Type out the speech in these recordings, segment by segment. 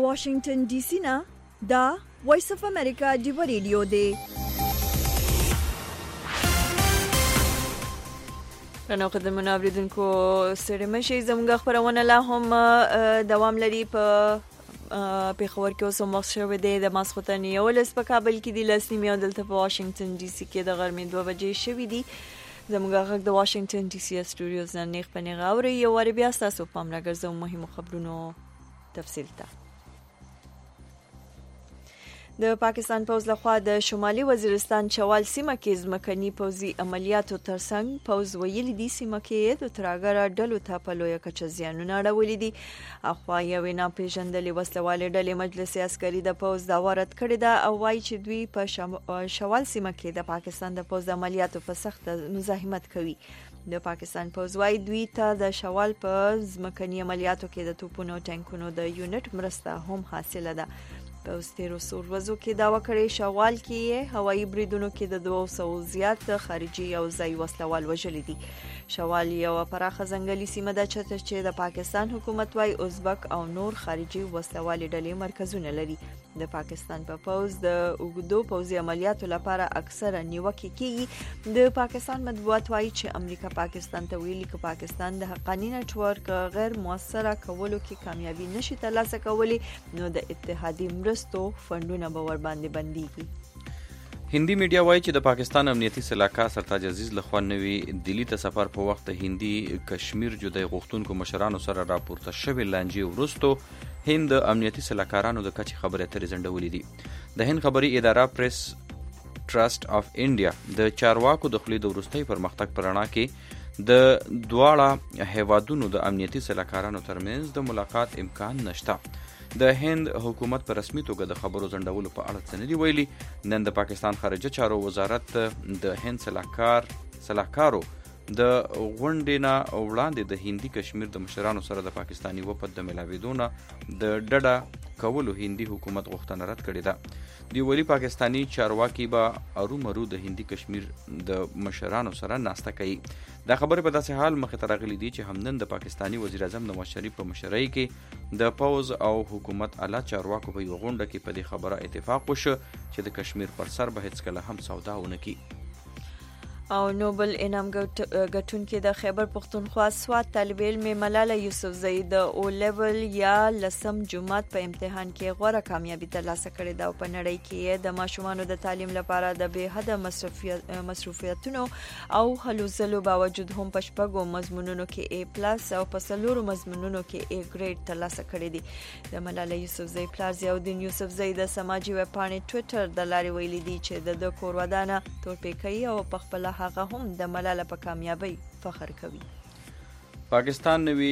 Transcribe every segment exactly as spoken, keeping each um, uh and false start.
واشنگټن ډي سي نه دا وایس اف امریکا دیو ریډیو دی. نو قدرمن اوریدونکو ستړي مشئ، زموږ خبرونه لا هم دوام لري. په پیښور کې اوس وخت شوی دی د ماسخوتن یولس، په کابل کې د لس نیمې او دلته په واشنگټن ډي سي کې د غرمې دوه بجې شوي دي. زموږ غږ د واشنگټن ډي سي سټوډیوز نه نیغ په نیغه اورئ. یو وارې بیا ستاسو پام راګرځوم مهمو خبرونو تفصیل ته. د پاکستان پوځ لخوا د شمالي وزیرستان چوال سیمه کې ځمکني پوځي عملیاتو ترڅنګ پوځ ویلي دي سیمه کې د ترهګره ډلو ته په لویه کچه زیانونه اړولي دي. اخوا یوې ناپېژندلې وسلوالې ډلې مجلس عسکري د پوځ دعوا رد کړې ده او وایي چې دوی په شوال سیمه کې د پاکستان د پوځ عملیاتو په سخت مزاحمت کوي. د پاکستان پوځ وایي دوی ته د شوال په ځمکني عملیاتو کې د توپونو او ټانکونو د یونټ مرسته هم حاصله ده. په تیرو څو ورځو کې دعوا کړې شوال کې هوایي بریدونو کې د دوه سوو زیات خارجي او ځایي وسلوال وژلي دي. شوال یو پراخه ځنګلي سیمه ده چې د پاکستان حکومت وايي ازبک او نور خارجي وسلوالې ډلې مرکزونه لري. د پاکستان په پوځ د اوږدو پوځي عملیاتو لپاره اکثره نیوکې کیږي. د پاکستان مطبوعات وايي چې امریکا پاکستان ته ویلي چې پاکستان د حقاني نټورک غیر موثره کولو کې کامیابي نشي ترلاسه کولی نو د اتحادیې مرستو فندونه به ور باندې بنديږي. هندي میډیا وایي چې د پاکستان امنیتي سلاکار سرتاج عزیز لخوا نوی دلی ته سفر په وخت د هندي کشمیر جدای غوښتونکو مشرانو سره راپورته شوی لانجې وروسته هند د امنیتي سلاکارانو د کچې خبرې اترې ځنډولې دي. د هند خبري اداره پریس ټرست اف انډیا د چارواکو د خولې د وروستۍ پرمختګ په رڼا کې د دواړه هیوادونو د امنیتي سلاکارانو ترمنځ د ملاقات امکان نشته. د هند حکومت په رسمي توګه د خبرو ځنډولو په اړه څه نه دي ویلي. نن د پاکستان خارجه چارو وزارت د هند سلاکار سلاکارو د غونډې نه وړاندې د هندي کشمیر د مشرانو سره د پاکستاني وفد د ملاوېدو نه د ډډه کولو هندي حکومت غوښتنه رد کړې ده. دی ویلي پاکستاني چارواکي به ارومرو د هندي کشمیر د مشرانو سره ناسته کوي. دا خبرې په داسې حال مخې ته راغلي دي چې همدن د پاکستاني وزیر اعظم نواز شریف په مشرۍ کې د پوځ او حکومت اعلی چارواکو په یو غونډه کې په دې خبره اتفاق وشو چې د کشمیر پر سر به هیڅکله هم سودا ونه کړي. او نوبل انعام ګټونکې د خیبر پښتونخوا سوات طالب علم ملاله یوسفزۍ د او لیول یا لسم جماعت په امتحان کې غوره کامیابي ترلاسه کړې ده او په نړۍ کې د ماشومانو د تعلیم لپاره د بې حده مصروفیتونو او هلو ځلو باوجود هم په شپږو مضمونونو کې A پلس او په څلورو مضمونونو کې A ګریډ ترلاسه کړی دي. د ملاله یوسفزۍ پلار ضیاءالدین یوسفزۍ د سماجي ویبپاڼې ټویټر د لارې ویلي دي چې د کور ودانه تورپیکۍ او په خپله هغه هم د ملاله په کامیابی فخر کوي. پاکستان نوی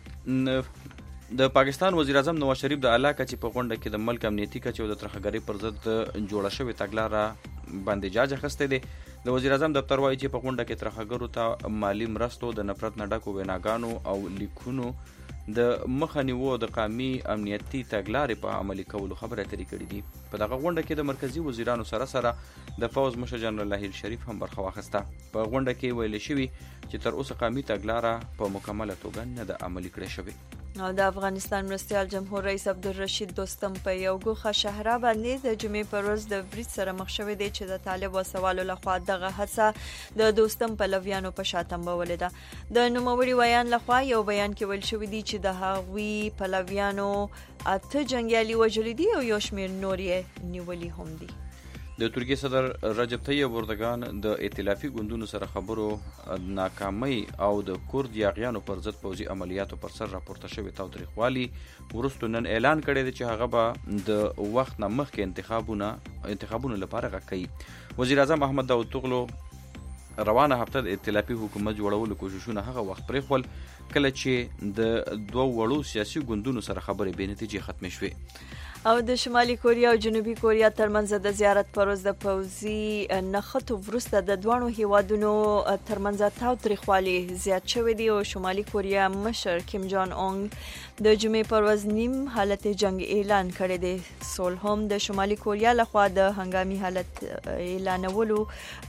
د پاکستان وزیر اعظم نواز شریف د اعلی کچې په غونډه کې د ملک امنیتي کچې او د ترهګرۍ پر ضد جوړه شوې تګلاره باندې جاج اخیستی دی. د وزیر اعظم دفتر وایي چې په غونډه کې ترهګرو ته مالی مرستو د نفرت نه ډکو ویناګانو او لیکونو د مخه نیولو د قومي امنیتي تګلارې په عملي کولو خبرې اترې کړې دي. په دغه غونډه کې د مرکزي وزیرانو سره سره د پوځ مشر جنرال لاهیر شریف هم برخه واخیسته. په غونډه کې ویل شوي چې تر اوسه قومي تګلاره په مکمله توګه نه ده عملي کړې شوې. او د افغانستان مرستیال جمهور رئیس عبدالرشید دوستم په یو ګوښه شهره باندې د جمعې پر ورځ د برید سره مخ شوی دی چې د طالب وسوالو لخوا دغه هڅه د دوستم پلویانو په شا تنبولې ده. د نوموړي ویان لخوا یو بیان کې ویل شوی دی چې د هغوی پلویانو اته جنګیالي وژلي دي او یو شمېر نور یې نیولي هم دي. د ترکیه صدر رجب طیب اردوغان د ائتلافي ګوندونو سره خبرو ناکامۍ او د کورد یاغیانو پر ضد پوځي عملیاتو پر سر راپورته شوی تاوتریخوالي وروسته نن اعلان کړی دی چې هغه به د وخت نه مخکې انتخابونه انتخابونو لپاره غږ کوي. وزیر اعظم احمد داود توغلو روانه هفته د ائتلافي حکومت جوړولو کوششونه هغه وخت پرېښول کله چې د دوه وړو سیاسي ګوندونو سره خبرې بې نتیجې ختمې شوې. او د شمالي کوریا او جنوبي کوریا ترمنځ د زیارت پر ورځ د پوځي نښتو وروسته د دواړو هیوادونو ترمنځ تاوتریخوالی زیات شوی دی او شمالي کوریا مشر کیم جان اونګ د جمعې پر ورځ نیم حالت جنگ اعلان کړی دی. سول هم د شمالي کوریا لخوا د هنګامي حالت اعلانولو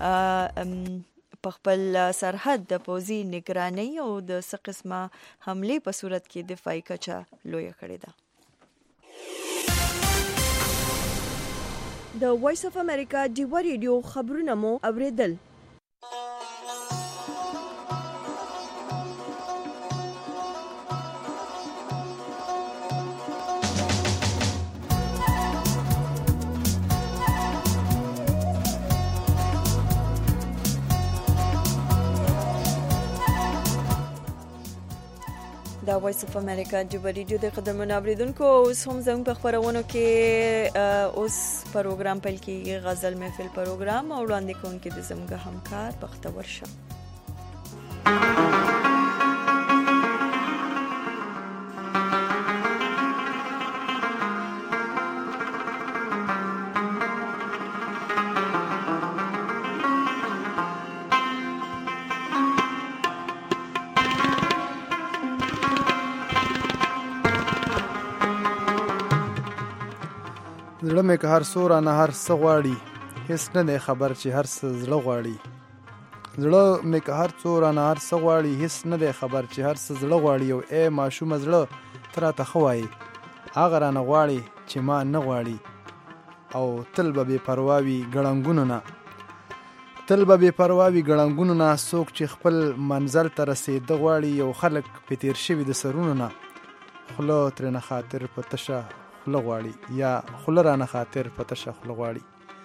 په خپل سرحد د پوځي نگرانۍ او د څه قسمه حملې په صورت کې دفاعي کچه لویه کړې ده. د وایس اف امریکا ډیوا ریډیو خبرونه مو اوریدل. دا وایس اف امریکا ډیوا ریډیو د قدرمن اوریدونکو اوس هم زموږ په خبرونو کې اوس پروګرام پیل کیږي، غزل محفل پروګرام او وړاندې کوونکي د زموږ همکار بختور شه. زړه مې که هر څو رانه هر څه غواړي، هیڅ نه دی خبر چې هر څه زړه غواړي. زړه مې که هر څو رانه هر څه غواړي، هیڅ نه دی خبر چې هر څه زړه غواړي. او ای ماشومه زړه ته راته ښه وایي، هغه رانه غواړي چې ما نه غواړي. او تل به بې پروا وي ګړنګونو نه، تل به بې پروا وي ګړنګونو نه. څوک چې خپل منزل ته رسېده غواړي، یو خلک پې تېر شوي د سرونو نه. خوله ترېنه خاطر په تشه خوله غواړي، یا خوله رانه خاطر په تشه خوله غواړي.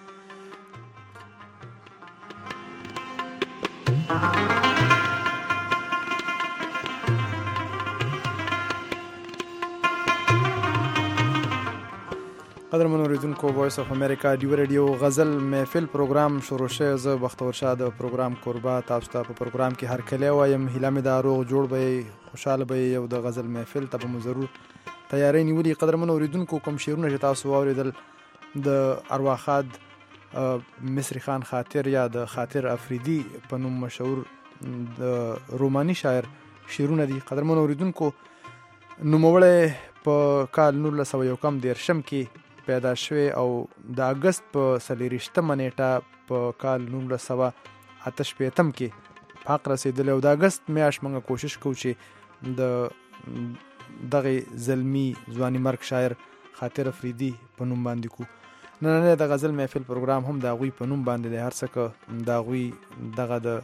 قدرمن اوریدونکو، وایس اف امریکا ډیوا ریډیو غزل محفل پروګرام شروع شوی. زه بختور شاه د پروګرام کوربه، تاسو ته په پروګرام کې هر کلی وایم. هیله مې دا روغ جوړ به خوشحاله به او د غزل محفل ته به مو ضرور تیاری نیولي. قدرمن اوریدونکو، کوم شعرونه چې تاسو واوریدل د ارواخاد مصری خان خاطر یا د خاطر افریدي په نوم مشهور د روماني شاعر شعرونه دي. قدرمن اوریدونکو، نوموړی په کال نولس سوه یو کم دیرشم کې پیدا شوی او د اګست په څلېرویشتمه نیټه په کال نولس سوه اته شپېتم کې په حق رسېدلی. او د اګست میاشت موږ کوشش کوو چې د دغه زلمی ځواني مرګ شاعر خاطر افریدي په نوم باندې کو. نننی د غزل محفل پروګرام هم د هغوی په نوم باندې دی، هر څه که د هغوی دغه د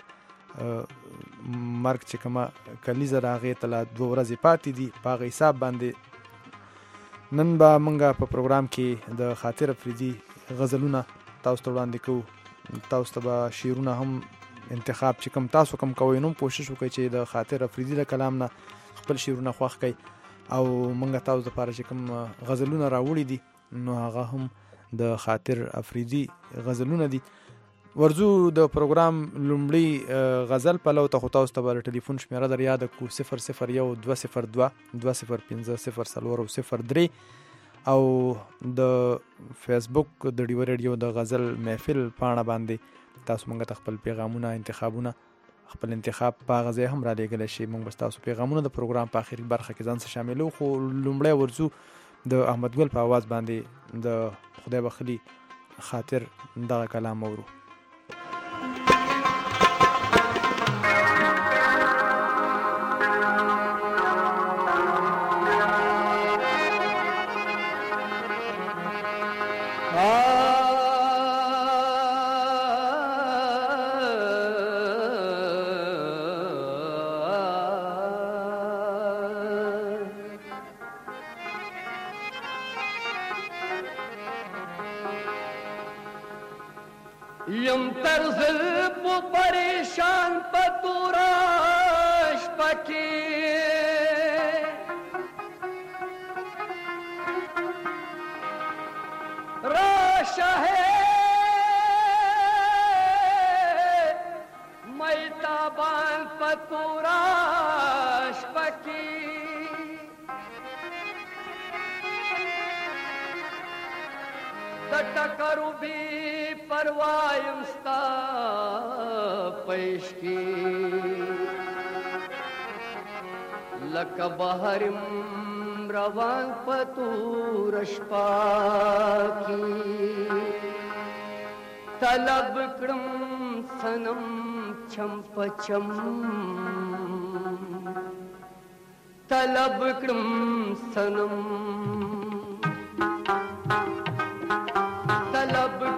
مرګ چې کومه کلیزه د هغې ته لا دوه ورځې پاتې دي، په هغه حساب باندې نن به موږ په پروګرام کې د خاطر افریدي غزلونه تاسو ته وړاندې کوو. تاسو ته به شعرونه هم انتخاب چې کوم تاسو کوم کوئ، نو کوشش وکړئ چې د خاطر افریدي له کلام نه خپل شعرونه خوښ کړئ. او موږ تاسو لپاره چې کوم غزلونه راوړي دي، نو هغه هم د خاطر افریدي غزلونه دي. ورځو د پروګرام لومړی غزل پلو ته خو تاسو ته به ټلیفون شمیره در یاده کو صفر صفر یو دوه صفر دوه دوه صفر پنځه صفر څلور او صفر درې. او د فیسبوک د ډیوا ریډیو د غزل محفل پاڼه باندې تاسو موږ ته خپل پیغامونه انتخابونه خپل انتخاب په هغه ځای هم را لېږلی شي. موږ به ستاسو پیغامونه د پروګرام په اخري برخه کې ځان سره شاملو. خو لومړی ورځو د احمد ګل په آواز باندې د خدای بخلي خاطر دغه کلام اورو. یم طرز پو پریشان پتوراش پکی راشا ہے میتابان پتوراش پکی دٹکرو بھی پروایم ستا پیش کی لکه بحرم روان پتورش پاکی طلب کړم سنم چم پچم طلب کړم سنم طلب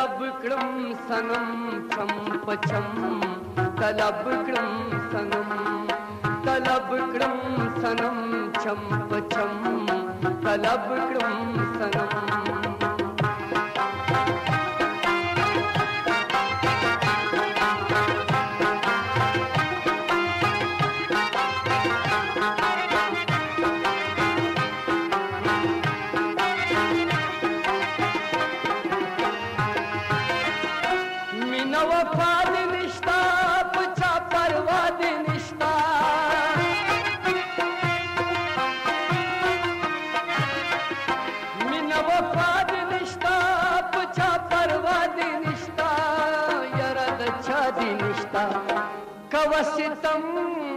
طلب کړم سنم چم پچم طلب کړم سنم طلب کړم سنم چم پچم طلب کړم سنم کوستم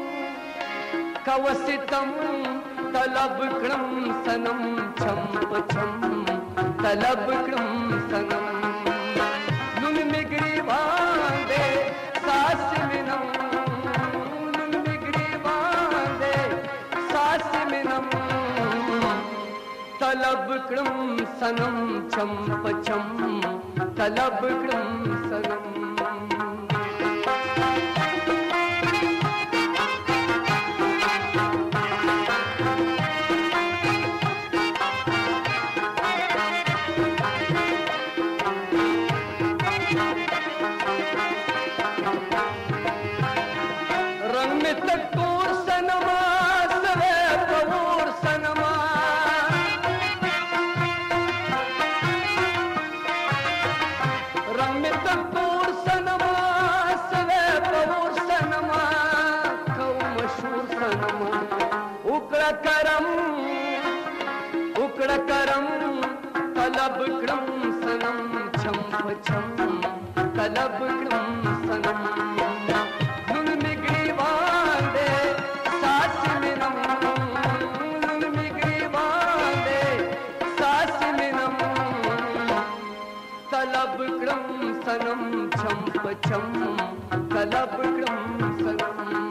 کوستم طلب کړم سنم چم پچم طلب کړم سنم نن میګری باندې ساس مینم نن میګری باندې ساس مینم طلب کړم سنم چم پچم طلب کړم سنم طلب کړم سنم چم پچم طلب کړم سنم نن میګری باندې ساس مینم نن میګری باندې ساس مینم طلب کړم سنم چم پچم طلب کړم سنم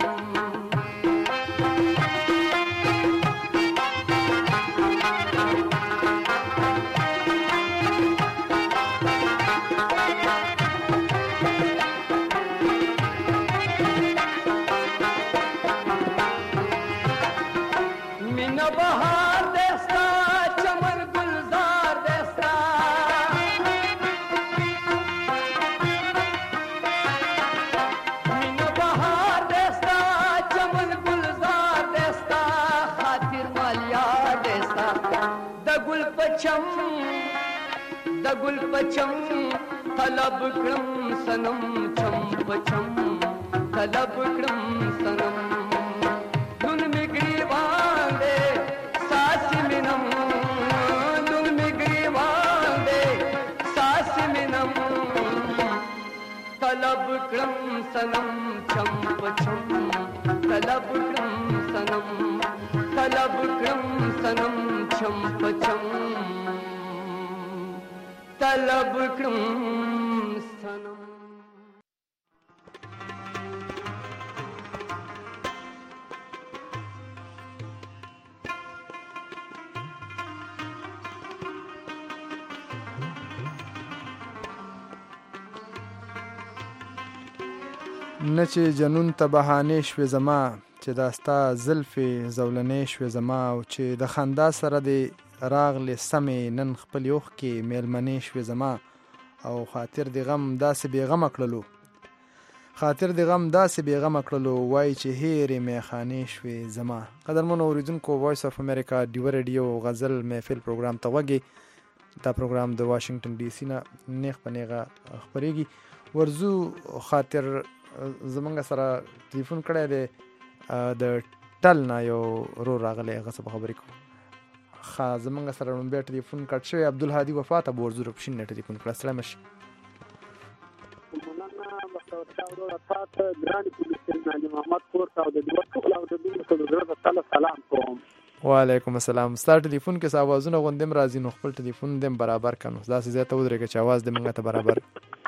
د ګل پچم طلب کړم سنم چم پچم طلب کړم سنم نن میګری باندې ساس مینم نن میګری باندې ساس مینم طلب کړم سنم چم پچم طلب کړم سنم طلب کړم سنم چم پچم طلب کړم سنم نه چې جنون ته بهانې شوې زما چې دا ستا زلفې زولنې شوې زما او چې د خندا سره دې راغلې سمې نن خپل اوښکې میلمنې شوې زما او خاطر دې غم داسې بېغمه کړلو خاطر دې غم داسې بېغمه کړلو وایي چې هېرې میخانې شوې زما. قدرمنو اورېدونکو وایس اف امریکا ډیوه ریډیو غزل محفل پروګرام ته غوږې. دا پروګرام د واشنگټن ډي سي نه نیغ په نیغه خپرېږي. ورزو خاطر زمونږ سره ټلیفون کړی دی د ټل نه یو ورور راغلی هغه څه په خبرې کوو. ښه زمونږ سره لومبی ټلیفون کټ شوی عبدالهادي وفا ته به ورزو رپشین نه ټلیفون کړه. السلام علیکم. وعلیکم السلام. ستا ټلیفون کې څه اوازونه غوندې راځي نو خپل ټلیفون دې برابر کړه نو داسې ځای ته ودرېږه چې اواز دې موږ ته برابر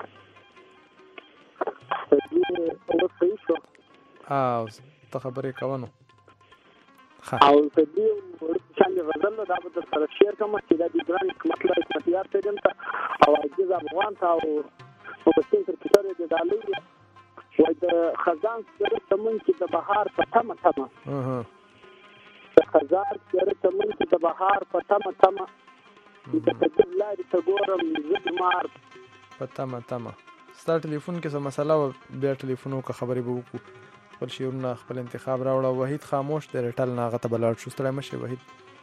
او ته خبرې کوه نو. او په دې څنګه غزل دا به سره شیر کوم چې دا د ګران مطلب اختیار ته دم ته او عجز افغان ته او وبسین کرکټر دی دالي وای د خزان سره تمن چې د بهار په تمه تمه اها د خزان سره تمن چې د بهار په تمه تمه د تدبیر لارې ته ګورم زد مار په تمه تمه ستا ټلیفون کې څه مسله وه بیا ټلیفون وکړه خبرې به وکړو خپل شعرونه خپل انتخاب راوړه وحید خاموش دی رټل نه هغه ته به لاړ شو ستړی مه شي وحید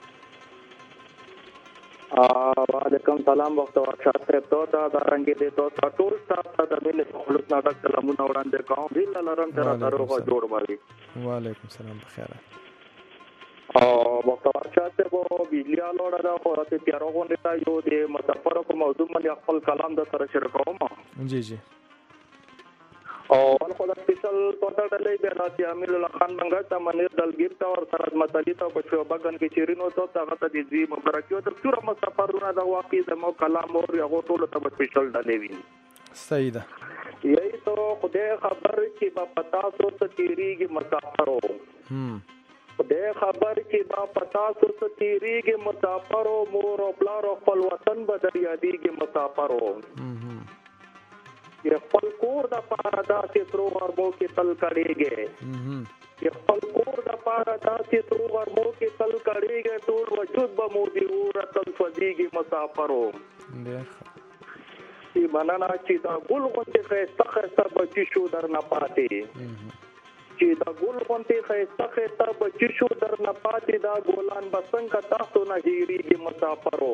وعلیکم سلام وخت ورشاد صاحب ته دا دارنګې دې ته ټول سټاف ته د ملي خلک ناټک سلامونه وړاندې کوم هیله لرم چې راته روغ جوړ وي وعلیکم سلام بخیر او وخت ورشاد صاحب بجلی اړه دا خورته تیارو غونډه تا یو د مسافر په موضوع باندې خپل کلام د سره شریکوم جی جی او خو د سپیشل ټوټل ډلې به راځي امیر الله خان منګا ته منیر دلګیر ته او سره متعلق ته په شوبګن کې چیرینو ته هغه ته دې مبارکي او تر څو مسافرونه د واقع د مو کلام او یو ټول ته سپیشل ډلې وي صحیح ده یہی تو خدای خبر چې با پتا سو ته تیریږي مسافرو هم خدای خبر چې با پتا سو ته تیریږي مسافرو مور او بلار خپل وطن بدر یادېږي مسافرو هم یہ خپل کور د پاره داسې ترو ورمو کې تل کړيږي یہ خپل کور د پاره داسې ترو ورمو کې تل کړيږي ټول وجود به مو دی ورتل فدیږي مسافرو چې مننه چې دا ګل غونډه خسته خسته بچی شو در نه پاتې چې دا ګل غونډه خسته خسته بچی شو در نه پاتې دا ګولان بسنګ تاسو نه هېریږي مسافرو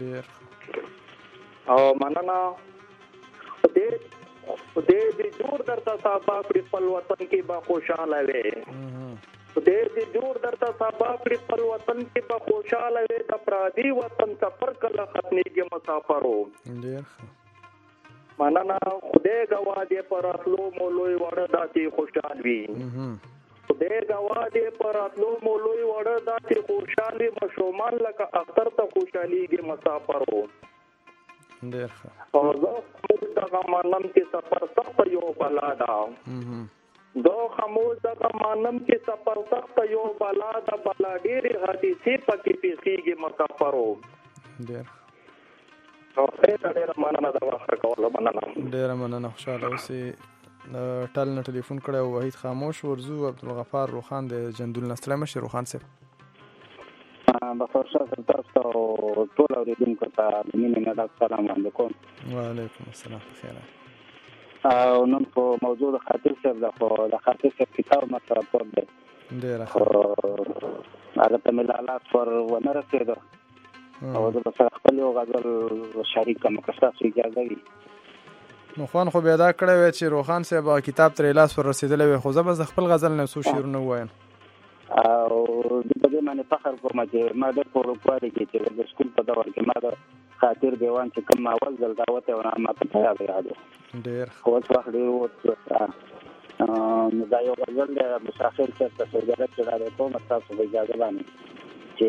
او مننه دې دې دې جوړ درته صاحب په خپل وطن کې با خوشاله وي دې دې جوړ درته صاحب په خپل وطن کې با خوشاله وي د پرادي وطن سفر کله ختميږي مسافرو ډېر مننه خدای گواه دې پر اصلو مولوي وړه داتي خوشحال وي خدای گواه دې پر اصلو مولوي وړه داتي خوشحالي مشومان لکه اختر ته خوشحاليږي مسافرو ډېر او زه دغه مانم چې سفر سخت یو بلا ده زه خموش دغه مانم چې سفر سخت یو بلا ده بلا ډېرې حادثې پکې پیښیږي مسافرو ډېر او ډېره مننه د وخت راکولو مننه ډېره مننه خوشحاله اوسې ټل نه ټلیفون کړی و وحید خاموش ورځو عبدالغفار روخان د جندول نه ستړی مه شي روخان صاحب بخیر شاه تاسو ټول اوریدونکو ته د مینې نه ډک سلام وړاندې کوم وعلیکم السلام بخیر او نن په موضوع د خاطر صاحب د د خاطر صاحب کتاب مطرح کړ دی ډېر هغه ته مې لالات پر ونه رسېده او زه به سره خپل یو غزل شریک کوم که ستاسو اجازه وي نو خوان خو بیا دا کړی وی چې روخان صاحب کتاب ترې لاس ور رسېدلی وی خو زه به خپل غزل نه څو شعرونه ووایم او د دې باندې فخر کوم چې ما د پروګرام کې چې د سکول په دور کې ما د خاطر دیوان چې کوم اول ځل دعوت او ما ته یاد یادو ډېر خو څه وخت ډېر وته نو دا یو غزل د مسافر چې تاسو درته راځي کوم تاسو به اجازه باندې چې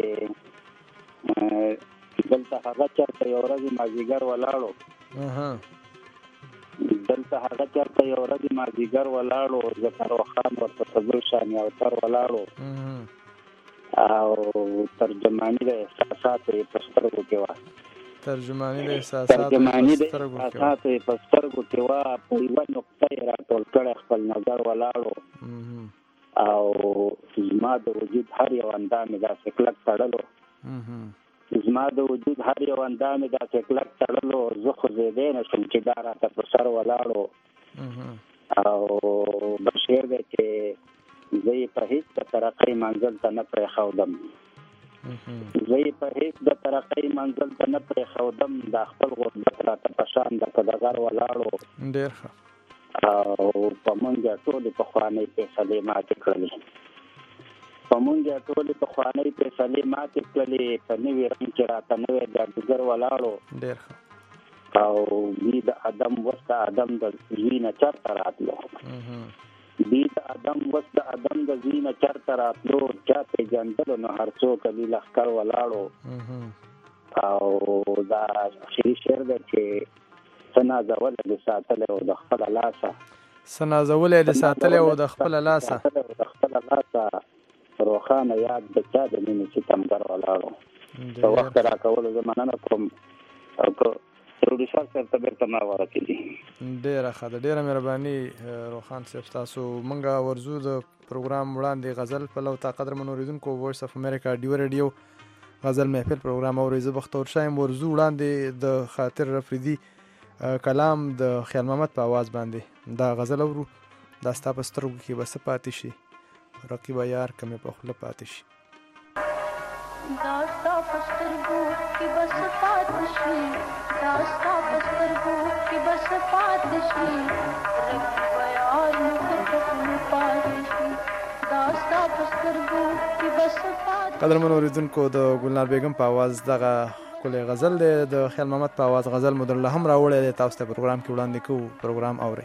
دلته هغه چرته یو ورځ مازیګر ولاړو اها دلته هغه چرته یو ورځ مازیګر ولاړو ذکر وخان ورته صبر شان یو تر ولاړو او ترجمانی د احساسات په سترګو کې و ترجمانی د احساسات ترجمانی د احساسات په سترګو کې و په یو نقطه را ټول کړه خپل نظر ولاړو او زما د وجود هر یو اندام دا سکلک تړلو زما د وجود هر یو اندام دا سکلک تړلو زه خو زیدې نشم چې دا راته په سر ولاړو او بشیر دی چې زه یې په هېڅ د ترقۍ منزل ته نه پرېښودم زه یې په هېڅ د ترقۍ منزل ته نه پرېښودم دا خپل غربت راته په شان د کدغر ولاړو ډېر ښه او په مونږ ټولې پخوانۍ فیصلې ماتې کړلې په مونږ ټولې پخوانۍ فیصلې ماتې کړلې په نوي رنګ کې راته نوی جادوګر ولاړو ډېر ښه او دوی د ادم وس د ادم د زوی نه چېرته راتلو دوی د ادم وس د ادم د زوی نه چېرته راتلو چا پېژندلو نو هر څوک علي لښکر ولاړو او دا اخري شعر دی چې څه نازولی دې ساتلی و د خپله لاسه څه نازولی دې ساتلی و د خپله لاسه د خپله لاسه روښانه یاد د چا د مینې ستمګر ولاړو په وخت راکولو زه مننه کوم او که پروډوسر صاحب ته بیرته ما ورکړي. ډېره ښه ده، ډېره مهرباني روخان صاحب تاسو. موږ ورځو د پروګرام وړاندې غزل په لو تا قدرمنو اوریدونکو وایس اف امریکا ډیو ریډیو غزل محفل پروګرام اورئ. زه بختور شایم ورځو وړاندې د خاطر رفریدي کلام د خیال محمد په आवाज باندې دا غزل اورو. دا ستا په سترګو کې به څه پاتې شي رقیبه یار که مې په خوله پاتې شي. دا ستا په سترګو کې به څه پاتې شي، دا ستا په سترګو کې به څه پاتې شي، رقیبه یار مې په خوله پاتې شي. دا ستا په سترګو کې به څه پاتې شي. قدرمنو اوریدونکو د ګلنار بیګم په आवाज دغه ښکلی غزل دی، د خیال محمد په आवाज غزل مو درله هم راوړی دی. تاسو ته پروګرام کې وړاندې کوو، پروګرام اورئ.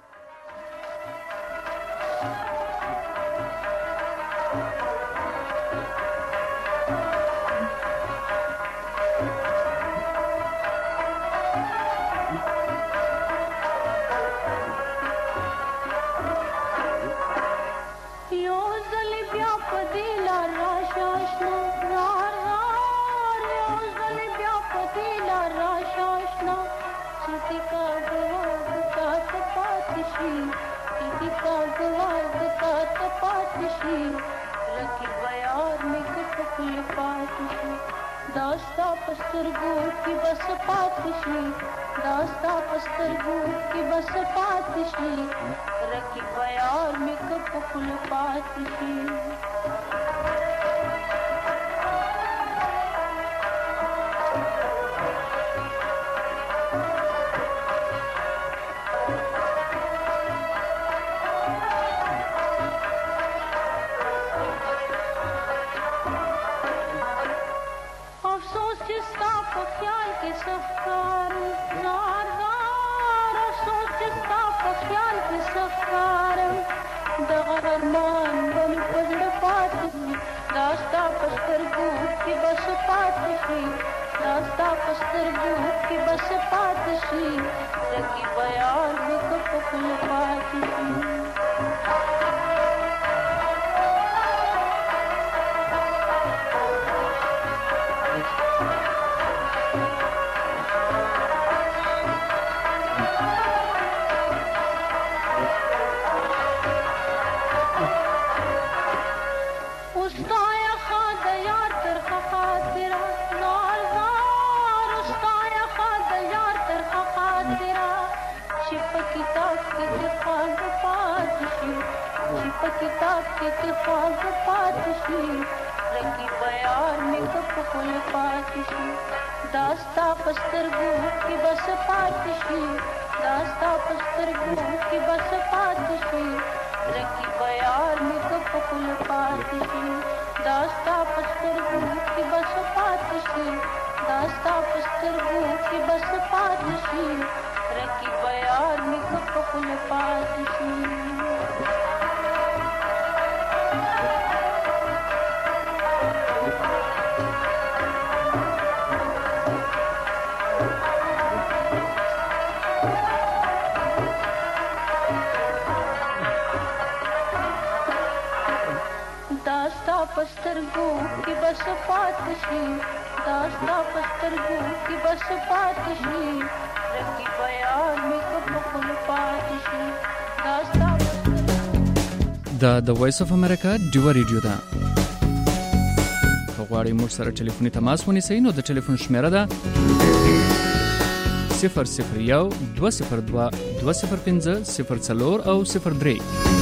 دا د وایس اف امریکا ډیو ریډیو ده. که غواړئ موږ سره ټلیفوني تماس ونیسئ نو د ټلیفون شمیره ده صفر صفر یو دوه صفر دوه دوه صفر پنځه صفر څلور او صفر درې.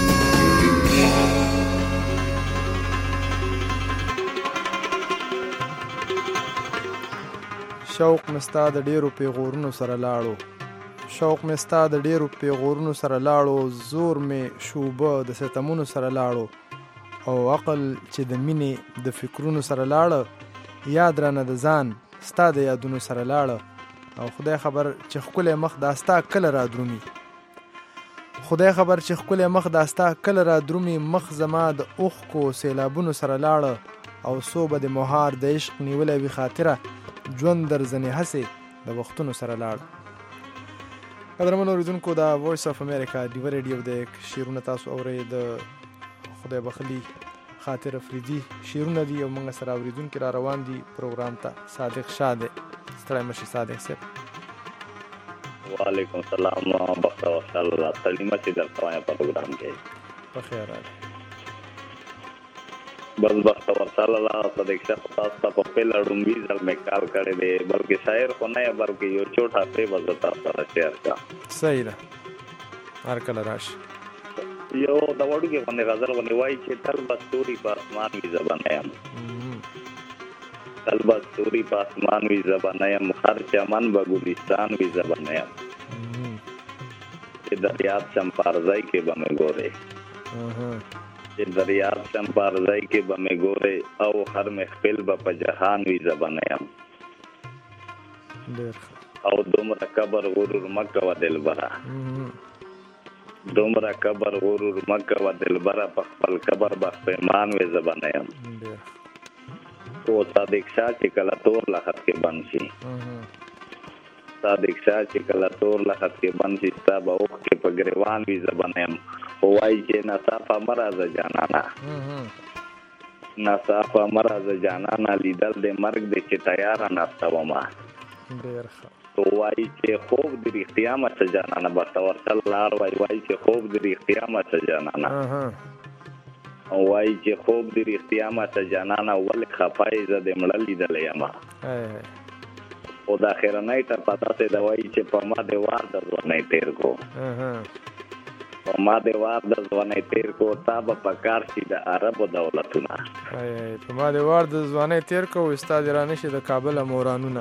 شوق مستا د ډیرو پیغورونو سره لاړو، شوق مستا د ډیرو پیغورونو سره لاړو، زور می شوبه د ستمونو سره لاړو، او عقل چې د مینې د فکرونو سره لاړه، یاد رانه د ځان ستا د یادونو سره لاړه، او خدای خبر چې ښکلی مخ داستا کله را درومي، خدای خبر چې ښکلی مخ داستا کله را درومي، مخ زما د اوښکو سیلابونو سره لاړه، او صوبه د مهار د عشق نیولی وي خاطره، ژوند در ځنې هسې د وختونو سره لاړه. قدرمنو اوریدونکو دا وایس اف امریکا ډیو ریډیو د شعرونه تاسو اورئ. د خدای بخلي خاطر افریدي شعرونه دي او موږ سره اوریدونکي را روان دي پروګرام ته. صادق شاه دی، ستړی مشي صادق صاحب. وعلیکم السلام بختور الله سلیمه چې در کومه پروګرام کې په خیر راغلی بس بختور الله صدیق شاه تاسو ته په خپل اړومبي ځل مې کار کړی دی بلکې شاعر خو نه بلکې یو چوټه په وځه تاسو سره شیر کا صحیح ده هر کله راشي یو د وړو کې باندې غزل باندې وایي چې تل بستوري په اسمان وي زبانه یم تل بستوري په اسمان وي زبانه یم هر چمن به ګلستان وي زبانه یم چې دریاب چمپارځای کې به مې ګورې چې دریاب چمپارځای کې به مې ګورې او هر محفل به په جهان وي زبانه یم او دومره کبر غرور مه کوه دلبره دومره کبر غرور مه کوه دلبره په خپل کبر به پښیمان وي زبانه یم او صادق شاه چې کله تور لخت کې بند شي صادق شاه چې کله تور لخت کې بند شي ستا به اوښ کې په ګریوان وي زبانه یم خو وایي چې ناڅاپه مه راځه جانانه ناڅاپه مه راځه جانانه لیدل د مرګ دی چې تیاره ناسته ومه وایي چې خوب د رښتیا مچه جانانه بختور الله وایي وایي چې خوب د رښتیا مچه جانانه وایي چې خوب د رښتیا مچه جانانه ولې خفه یې زه د مړه لیدلی یم خو د اخرنۍ ته په داسې ده وایي چې په ما د وار د ځوانۍ تېر کو په ما د وار د ځوانۍ تېر کو تا به په کار شي د عربو دولتونه په ما د وار د ځوانۍ تېر کو ستا د رانشي د کابل مورانونه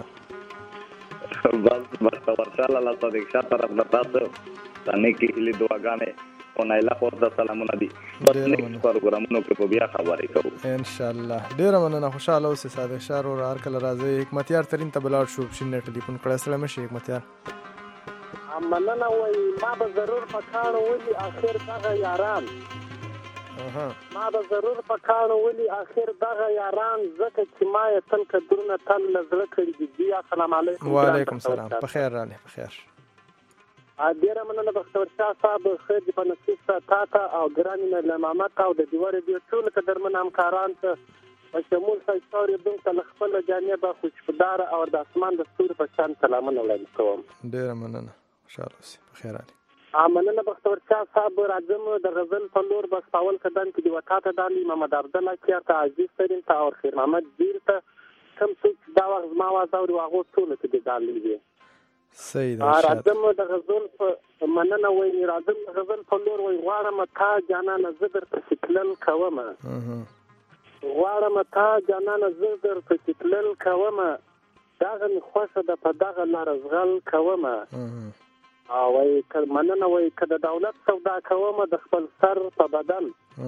بس بختور الله صدیق شاه طرف نه تاسو تنه کې هلي دعاګانې او نایله خور د سلامونه دي بس نیکسټ پروګرامونو کې په بیا خبرې کوو ان شاء الله ډیره مننه خوشاله اوسې صادق شاه او هر کله راځي حکمتیار ترين ته بلاړ شو شین ټلیفون کړه سلام شي حکمتیار مننه وای ما به ضرور پکانو ولي اخر دغه یاران ما به ضرور پکانو ولي اخر دغه یاران زکه چې ما یې تل کډرونه تل نظر کړی دی السلام علیکم وعلیکم السلام په خیر راغلی په خیر ا ډیره مننه بختور شاه صاحب خیر دی په نصیب تا ته او ګرانی نه لمامت او د دیوار دی ټول قدرمن همکاران ته په شمول سایستوري دونک له خپل جانبه خوشبدار او د اسمان د ستوري په شان سلامونه وړاندې کوم ډیره مننه خوشاله اوسې په خیر راغلی مننه بختور شاه صاحب راځم د غزل په لور بس پاول قدم کې دی وتا ته دالي محمد عبد الله کیا ته عزیز ترين ته او خیر محمد دیر ته کوم څوک دا وخت ما وازوري واغو ټول ته دی دالي دی صحیح ده راځم د غزل په مننه وای راځم د غزل په لور وای غواړم تا جانانه زدر په شکلل کومه غواړم تا جانانه زدر په شکلل کومه داغه خوښه د په دغه لار زغل کومه او وای مننه وای کله دولت سودا کومه د خپل سر په بدل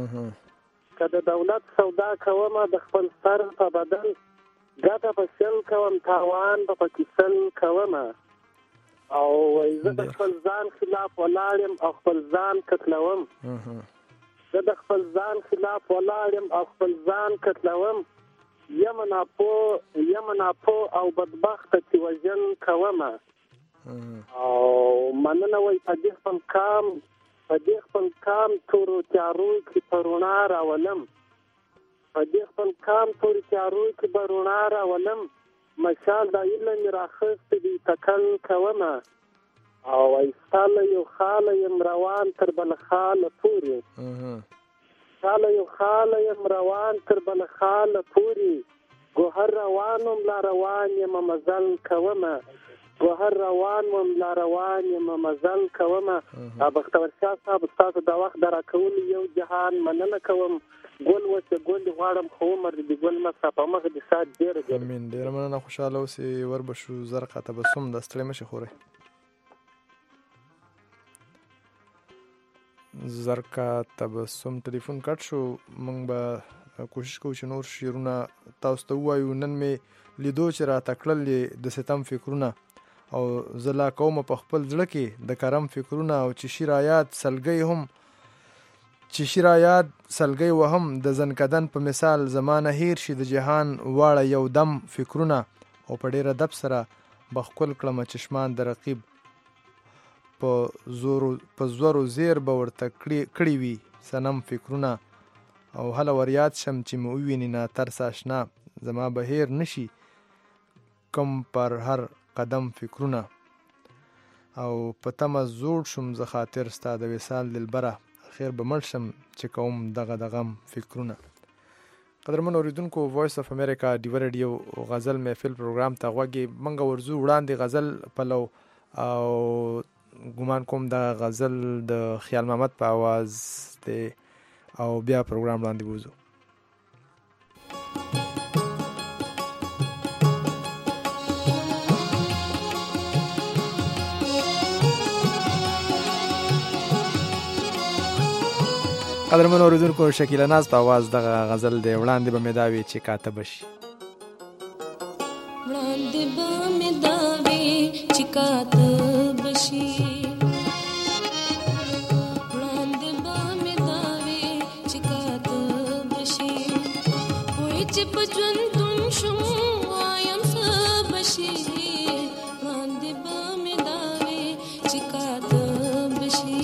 کله دولت سودا کومه د خپل سر په بدل ګټه په شل کوم تاوان په کیسل کومه او وای زه د خپل ځان خلاف ولاړم او خپل ځان کتلوم زه د خپل ځان خلاف ولاړم او خپل ځان کتلوم یمنا پو یمنا پو او بدبخت چې وجن کومه او مننه وای په دې خپل کام په دې خپل کام تورو تیارو کې پرونا راولم په دې خپل کام تورو تیارو کې پرونا راولم مشال د علم راخست دي تکل کومه او ایستاله یو خاله یم روان تر بل خاله پوری خاله یو خاله یم روان تر بل خاله پوری ګوهر روانم لا روان یم مزل کومه ګوهر روانم لا روان یم مزل کومه بختور شاه صاحب تاسو دا وخت درا کول یو جهان مننه کوم ګل وڅ ګل غواړم خو عمر دې ګل مصه په مخ دې سات ډیر ډیر امين ډیر مننه خوشاله اوسې وربشو زرقه تبسم د ستړي مشه خوري زرقه تبسم ټلیفون کټ شو مونږ به کوشش کوو چې نور شیرونه تاسو ته وایو نن می لیدو چې را تکړل د ستم فکرونه او زلا کوم په خپل ځړه کې د کرم فکرونه او چې شیرایات سلګي هم چې شیرایات سلګي وهم د زنکدن په مثال زمانه هیر شي د جهان واړه یو دم فکرونه او په ډیره دب سره بخکل کلم چشمان د رقیب په زورو په زورو زیر به ورته کړی وي سنم فکرونه او هله وریاد شم چې مو ویني نه ترس آشنا زما بهیر نشي کم پر هر قدم فکرونه او په تمه زوړ شوم زه خاطر ستا د وصال دلبره خیر به مړ شم چې کوم دغه د غم فکرونه. قدرمن اوریدونکو وایس اف امریکا ډیو ریډیو غزل محفل پروګرام ته غوږی منګه ورزو وړاندې غزل پلو او ګمان کوم د غزل د خیال محمد په आवाज دی او بیا پروګرام وړاندې وځو. قدرمن اوریدونکو شکیله ناز په आवाज دغه غزل دی وړاندې به مداوي چې کاتب شي. وړاندې به مداوي چې کاتب شي وړاندې به مداوي چې کاتب شي وای چې په ژوند تم شم وایم سب شي وړاندې به مداوي چې کاتب شي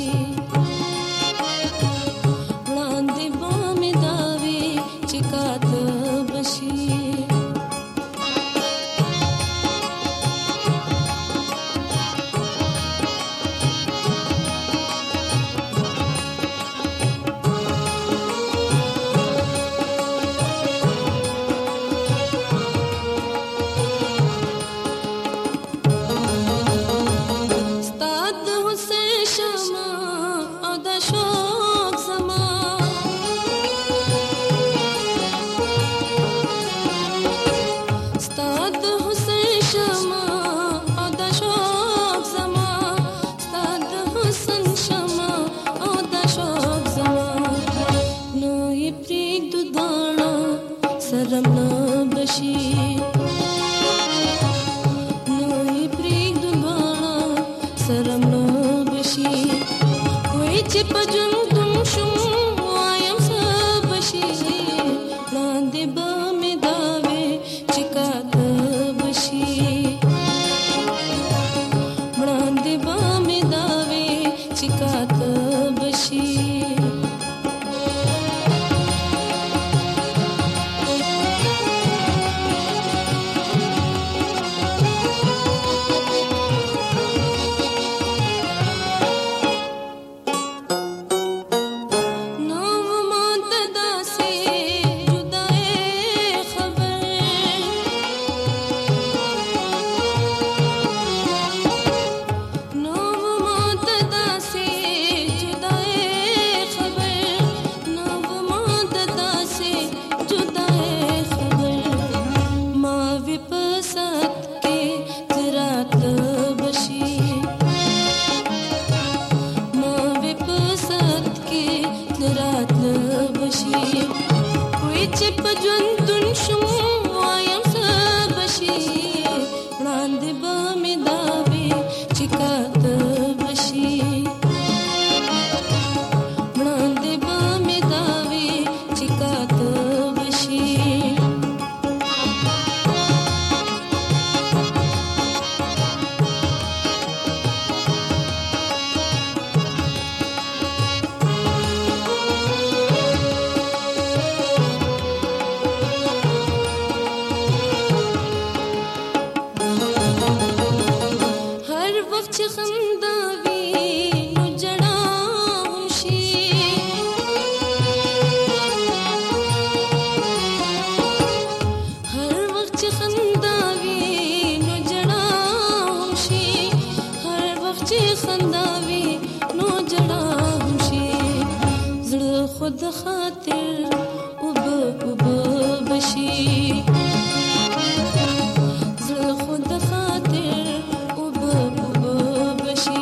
زړه خود خاطر وب وب بشي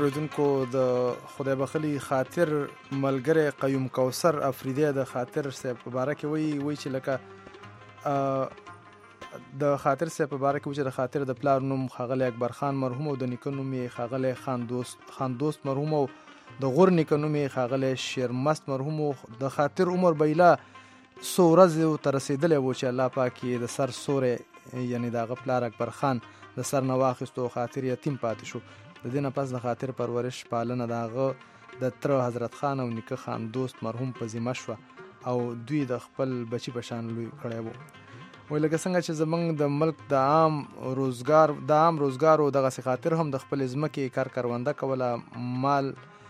اوریدونکو د خدای بخلی خاطر ملګری قیوم کوثر افریدی د خاطر صاحب په باره کې وایي وایي چې لکه د خاطر صاحب په باره کې وایي چې د خاطر د پلار نوم ښاغلی اکبر خان مرحوم او د نیکه نوم یې ښاغلی خان دوست خان دوست مرحوم او د غور نیکه نوم یې ښاغلی شیرمست مرحوم او د خاطر عمر بیله څو ورځې ته رسېدلی و چې الله پاک یې د سر سوری یعنی د هغه پلار اکبر خان د سر نه واخیستو او خاطر یتیم پاتې شو. د دې نه پس د خاطر پرورش پالنه د هغه د تره حضرت خان او نیکه خان دوست مرحوم په ذمه شوه او دوی د خپل بچي په شان لوی کړی و. وایي لکه څنګه چې زموږ د ملک د عام روزګار د عام روزګارو دغسې خاطر هم د خپلې ځمکې کار کرونده کوله، مال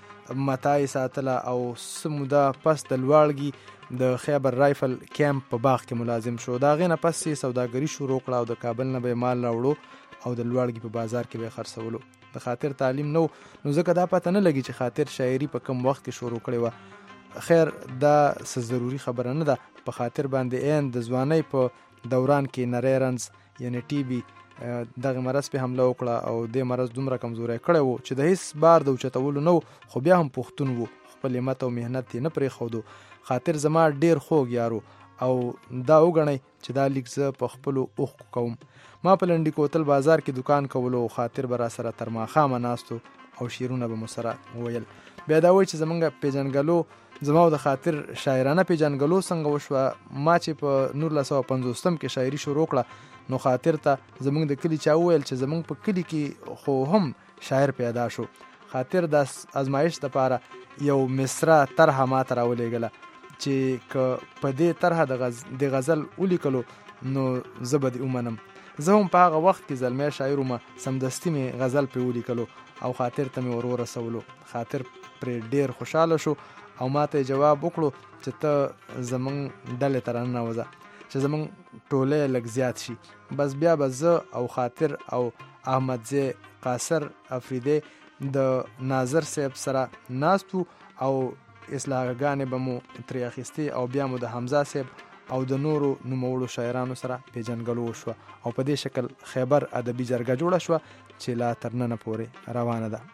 متاع ساتله او څه موده پس د لواړګي د خیبر رایفل کیمپ په باغ کې ملازم شو. د هغې نه پس یې سوداګري شروع کړه او د کابل نه به یې مال راوړو او د لواړګي په بازار کې به یې خرڅولو. د خاطر تعلیم نو نو ځکه دا پته نه لګي چې خاطر شاعري په کم وخت کې شروع کړې وه. خیر دا څه ضروري خبره نه ده. په خاطر باندې عین د ځوانۍ په دوران کې نری رنځ یعنی ټي بي دغه مرض په حمله وکړه او دې مرض دومره کمزوری کړی و چې د هیڅ بار د اوچتولو نه خو بیا هم پښتون و، خپل همت او محنت یې نه پرېښودو. خاطر زما ډیر خوږ یارو او دا وګڼئ چې دا لیک زه په خپلو اوښکو کوم. ما په لنډي کوتل بازار کې دکان کولو او خاطر به را سره تر ماښامه ناستو او شعرونه به مو سره ویل. بیا دا وایي چې زمونږ پیژنګلو زما او د خاطر شاعرانه پیژنګلو څنګه وشوه. ما چې په نولس سوه پنځوستم کې شاعري شروع کړه نو خاطر ته زمونږ د کلي چا وویل چې زمونږ په کلي کې خو هم شاعر پیدا شو. خاطر د ازمایش دپاره یو مصره طرحه ما ته راولېږله چې که په دې طرحه د غزل ولیکلو نو زه به دې ومنم. زه هم په هغه وخت کې زلمی شاعر ومه، سمدستي مې غزل پرې ولیکلو او خاطر ته مې ور ورسولو. خاطر پرې ډېر خوشحاله شو او ما ته جواب وکړو چې ته زمونږ ډلې ته راننوځه چې زمونږ ټولی لږ زیات شي. بس بیا به زه او خاطر او احمدزی قاصر افریدی د ناظر صاحب سره ناستو او اصلاحګانې به مو ترې اخیستې او بیا مو د حمزه صاحب او د نورو نوموړو شاعرانو سره پیژنګلو وشوه او په دې شکل خیبر ادبي جرګه جوړه شوه چې لا تر ننه پورې روانه ده.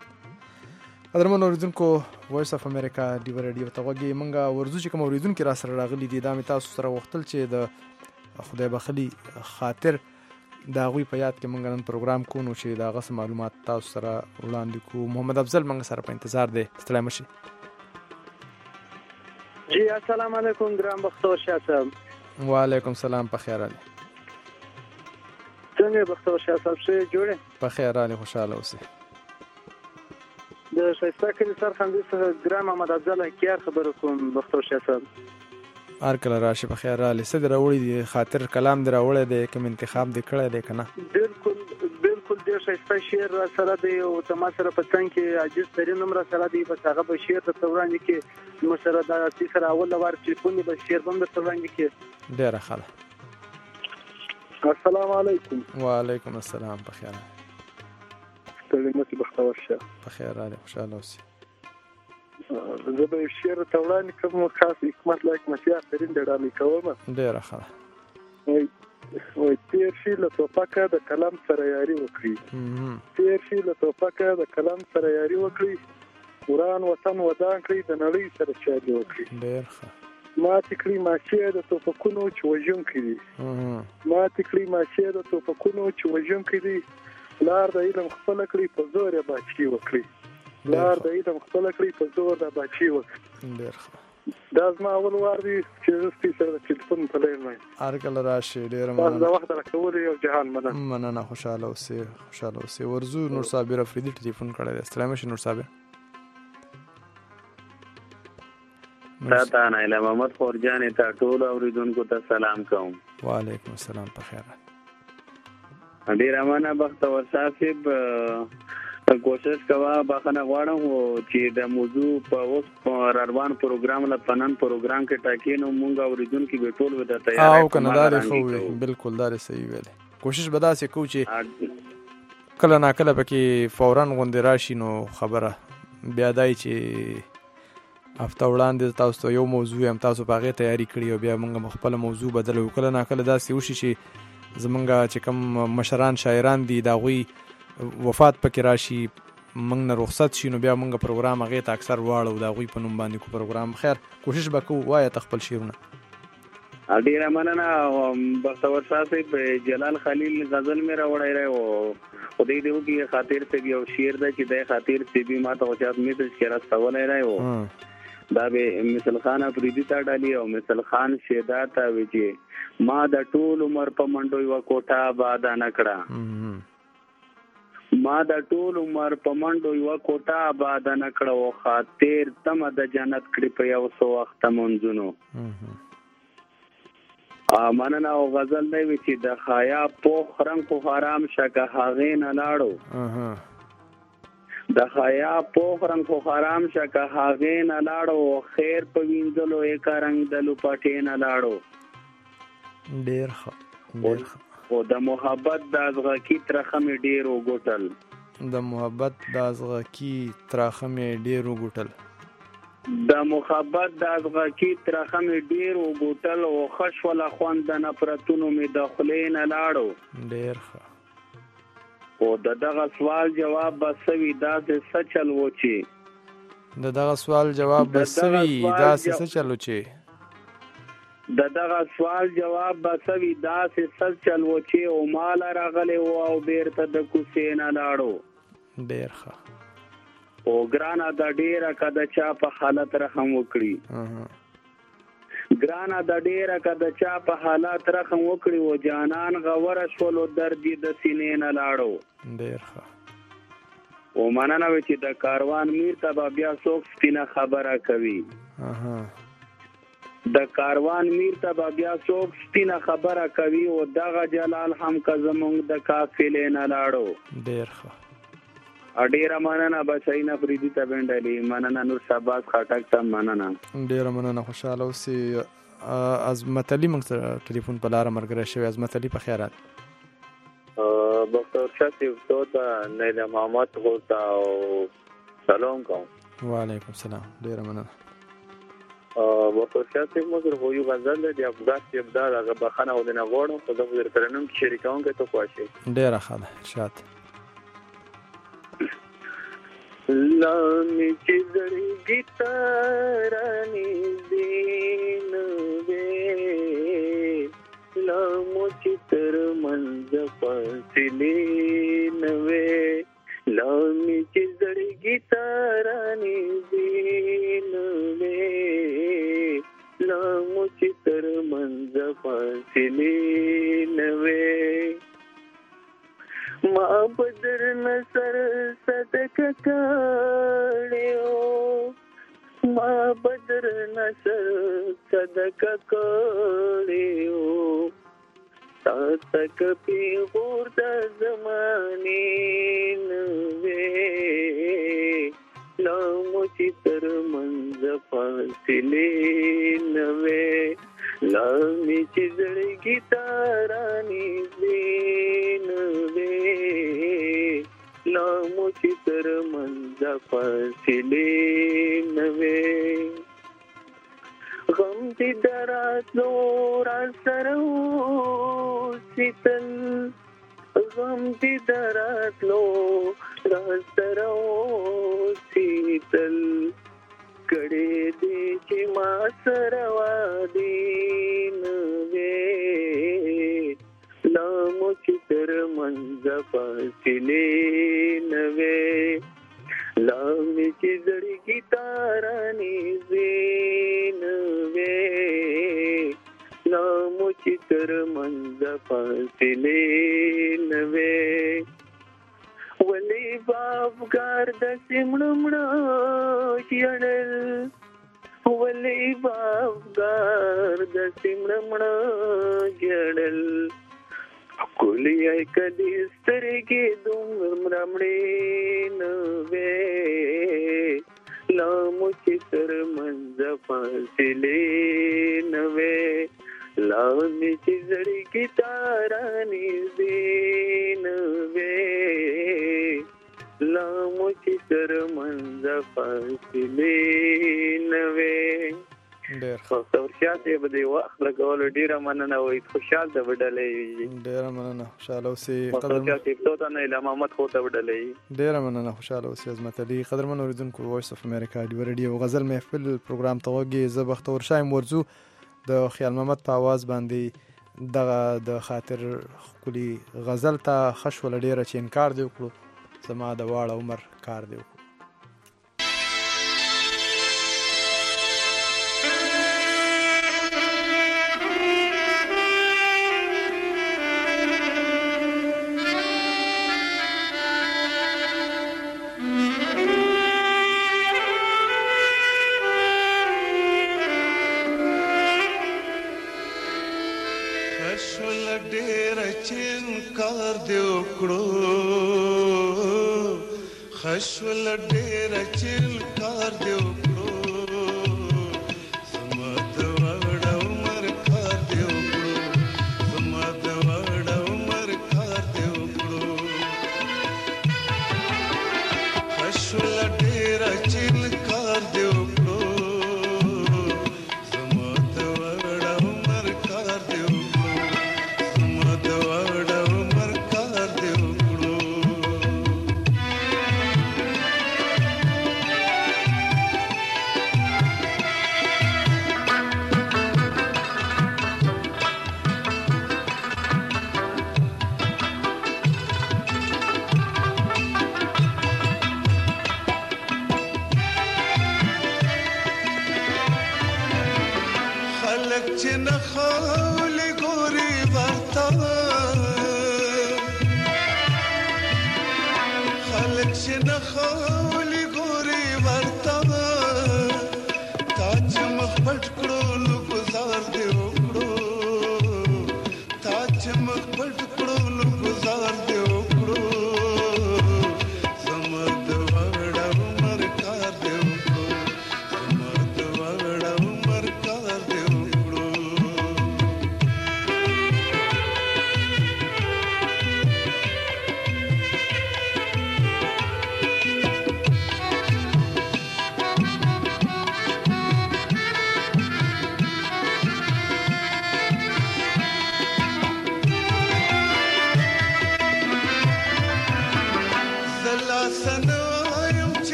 قدرمن اوریدونکو وایس اف امریکا ډیو رادیو ته غوږی منګه ورزو چې کوم اوریدونکو را سره راغلي دي دا مې تاسو سره وختل چې د خدای بخلی خاطر دا غوی په یاد کې منګ نن پروګرام کو نو چې دا غس معلومات تاسو سره وړاندې کو. محمد افضل منګ سره په انتظار دی. ستړي مشي. جی السلام علیکم ګرام بختور شاه صاحب. وعلیکم سلام. په خیر علي. څنګه بختور شاه صاحب څه جوړه؟ په خیر علي خوشاله اوسئ. د شایسته کلی سرخندي څخه ګرام محمد افضل کیار خبرو کوم بختور شاه صاحب. هر کله راشي په خیر علي. څه دی راوړی دی خاطر کلام دی راوړی دی کوم انتخاب دی کړی دی که نه؟ بالکل بالکل ډېر ښایسته شعر را سره دی او ته ما سره په څنګ کې عاجز ترین هم را سره دی. بس هغه به شعر درته وړاندې کړي نو سره دا چې سره اوله وار ټلیفون به شعر به هم درته وړاندې کړي. ډېره ښه ده. السلام علیکم. وعلیکم السلام. په خیر علي. ستړي مه شئ بختور شه. په خیر علي خوشحاله اوسئ. زه به یو شعر ته وړاندې کوم خاص حکمت لایق مسیح ترین د ډالۍ کوم. ډېره ښه ده. وایي تېر شي له توپکه د قلم سره یاري وکړي، تېر شي له توپکه د قلم سره یاري وکړي، وران وطن ودان کړي د نړۍ سره چاري وکړي. ډېر ښه. ماتې کړي ماشې د توپکونو چې وژونکي دي، ماتې کړي ماشې د توپکونو چې وژونکي دي، لار د علم خپله کړي په زور یې باچي وکړي، لار د علم خپله کړي په زور د باچي وکړي. ډېر ښه. دا زما اول وار دی چې زه سپي سره د ټلیفون په لین وایم. هر کله راشي. ډېره مننه. د وخت راکولو یو جهان مننه. مننه. خوشحاله اوسئ خوشحاله اوسئ. ورزو نور صابر افریدي ټلیفون کړی دی. ستړی مه شئ نور صابر. تا ته نایله محمد خورجانې ته ټولو اورېدونکو ته سلام کوم. وعلیکم السلام. په خیر. ډېره مننه بختور شاه صاحب. کوشش کوه بخښنه غواړم چې د موضوع په اوس په روان پروګرام له پنن پروګرام کې ټاکې نو مونږ اورېدونکي به ټول به د تیار او کنه دا دی خو بالکل دا صحیح ویل. کوشش به داسې کوو چې کله ناکله پکې فوراً غوندې راشي نو خبره بیا دای چې هفته وړاندې تاسو ته یو موضوع هم تاسو په هغې تیاري کړي او بیا مونږ خپله موضوع بدله وکړو. کله ناکله داسې وشي چې زمونږ چې کوم مشران شاعران دي د هغوی وفات پکې راشي موږ نه رخصت شي نو بیا موږ پروګرام هغې ته اکثر واړو د هغوی په نوم باندې کو پروګرام. خیر کوشش به کوو وایه ته خپل شعرونه. ډیره مننه بختور شاه صاحب. جلال خلیل غزل مې راوړی دی او خدای دې وکړي خاطر صاحب یو شعر دی چې د خاطر صاحب ما ته اوچات میسج کې راستولی دی او دا به مثل خان افریدي ته ډالي او مثل خان شیدا ته وی چې ما د ټول عمر په منډو یو کوټه آباد نه کړه ما د ټول عمر په منډو یو کوټه آباد نه کړه او خاطر تم د جنت کړي په یو څو وخت منځونو. مننه او غزل دی وی چې د خایا پوخ رنگ خو حرام شکه هغې نه لاړو د خایا پوخ رنگ خو حرام شکه هغې نه لاړو خیر په وینځلو یې رنگ د لوپټې نه لاړو. ډیر ښه ډیر ښه. او د محبت د ازغکی ترخه مې ډیر وګټل د محبت د ازغکی ترخه مې ډیر وګټل د محبت د ازغکی ترخه مې ډیر وګټل او خش ولا خوند د نفرتونو مې د خلې نه لاړو. ډیر ښه. او د دغه سوال جواب به سوي داسې څه چل و چې د دغه سوال جواب به سوي داسې څه چل و چې د دغه سوال جواب به سوي داسې څه چل و چې او مال راغلی و او بیرته د کوڅې نه لاړو. ډیر ښه. او ګرانه د ډیره که د چا په حالت رحم وکړي ګرانه د ډیره که د چا په حالت رحم وکړي و جانان غوره شول او درد د سینې نه لاړو. ډیر ښه. او مننه وی چې د کاروان میر ته به بیا څوک سپینه خبره کوي د کاروان میر ته به بیا څوک سپینه خبره کوي او دغه جلال هم که زمونږ د قافلې نه لاړو. ډیر ښه. ډیره مننه بچاینه فریدي ته بندلی مننه نور شاباس خاټک ته مننه ډیره مننه خوشاله اوسې. عظمت علي موږ سره ټلیفون په لاره ملګری شوی. عظمت علي په خیرات بختور شاه صاحب تو ته نیل محمد خو ته او سلام کوم. وعلیکم السلام. ډیره مننه بختور شاه صاحب موږ خو یو غزل دی افغان صاحب دا هغه بخنه او د نه غوړم خو د وزیر ترنم شریکون کې ته خوښي ډیره ښه ده. ارشاد لامي چې زړګي تاراني دین وې لامو چې تر منځ فاصلې نوې لامي چې زړګي تاراني دین وې لامو چې تر منځ فاصلې نوې ما بدر نصر صدق کړو ما بدر نصر صدق کړو تاسک پیغور د زمانه نوې لامو چې تر منځ فاصلې نوې لامي چې زړګي تاراني دین وې لامو چې تر منځ فاصلې نوې غم دې دراتلو را سره اوسېدل غم دې دراتلو را سره اوسېدل کړې دې چې ما سره وادي نوې لامو چې تر منځ فاصلې نوې لامي چې زړګي تاراني نوې لامو چې تر منځ فاصلې نوې ولې بابګار د سیمړمړو چړل ولې بابګار د سیمړمړو چړل کولی ای کدي سترګې دومره مړې نوې لامو چې تر منځ فاصلې نوې لامي چې زړګي تاراني نوې لامو چې تر منځ فاصلې نوې. ډېر تورشات یې به دی وخت لګول ډیره مننه وي خوشحال ته وډلې ډیره مننه خوشاله اوسې قدرمن ته ته نه اله محمد خو ته وډلې ډیره مننه خوشاله اوسې عظمت علي قدرمن اوریدونکو وایس اف امریکا دی ریډیو غزل محفل پروګرام ته وګي زه بختور شایم ورزو د خیال محمد په आवाज باندې دغه د خاطر خولي غزل ته خشول ډیره چې انکار دی وکړو زما د واړه عمر کار دی وکړو خشول ډېر چیل کار دی وکړو زما د وړ عمر کار دی وکړو زما د وړ عمر کار دی وکړو خشول ډېر چیل کار دی وکړو زما د وړ عمر کار دی وکړو زما د وړ عمر کار دی وکړو